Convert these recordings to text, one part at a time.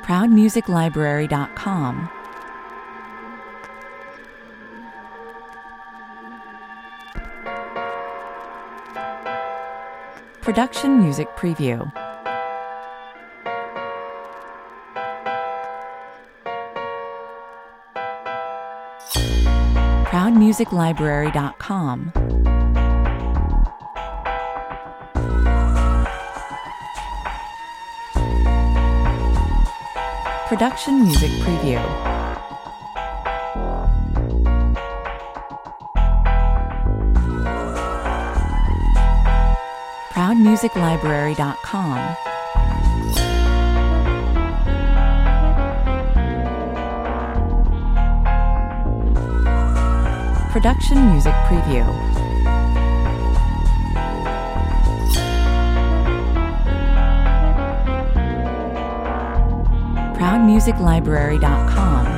ProudMusicLibrary.com. Production Music Preview. ProudMusicLibrary.com. Production Music Preview. ProudMusicLibrary.com. Production Music Preview. ProudMusicLibrary.com.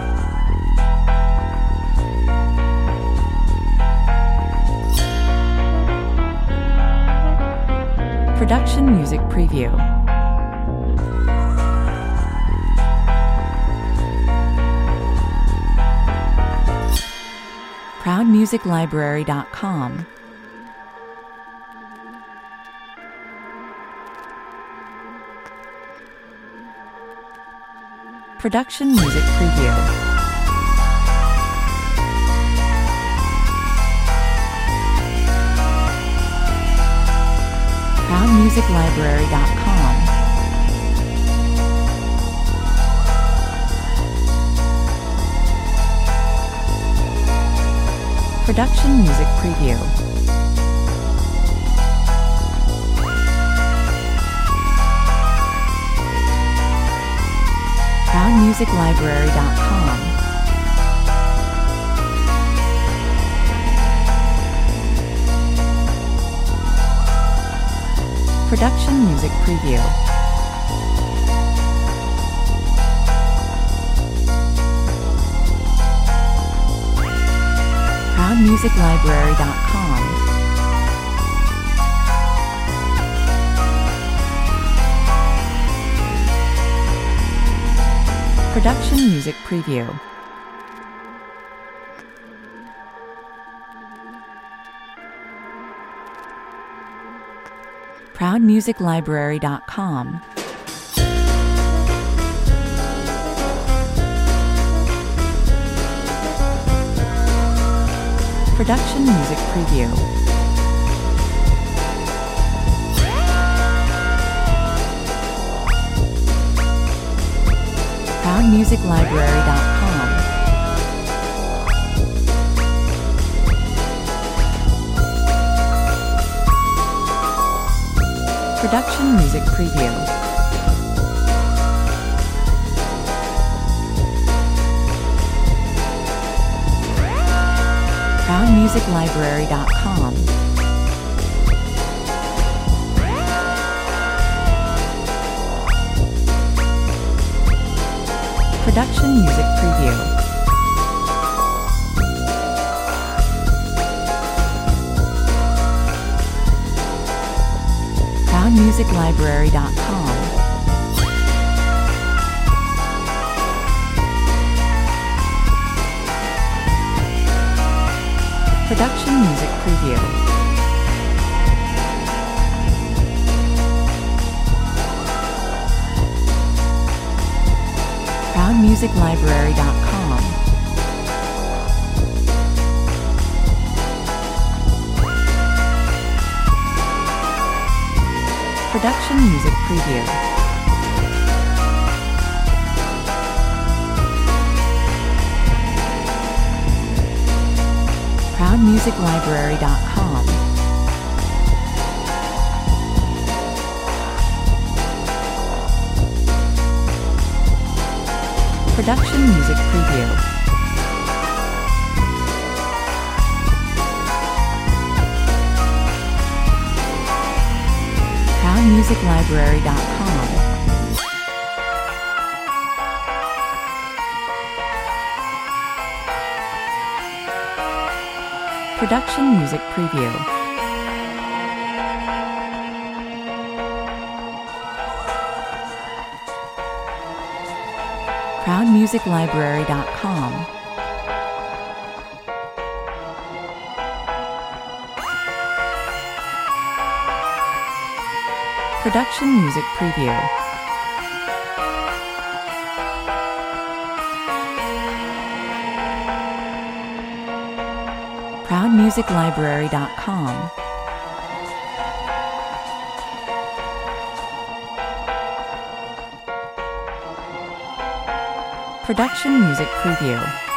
Production Music Preview. ProudMusicLibrary.com. Production Music Preview. ProudMusicLibrary.com. Production Music Preview. ProudMusicLibrary.com. Production Music Preview. ProudMusicLibrary.com. Production Music Preview. ProudMusicLibrary.com. Production Music Preview. ProudMusicLibrary.com. Production Music Preview. ProudMusicLibrary.com. Production Music Preview. ProudMusicLibrary.com. Production Music Preview. ProudMusicLibrary.com. Production Music Preview. ProudMusicLibrary.com. Production Music Preview. ProudMusicLibrary.com. Production Music Preview. ProudMusicLibrary.com. Production Music Preview. ProudMusicLibrary.com. Production Music Preview.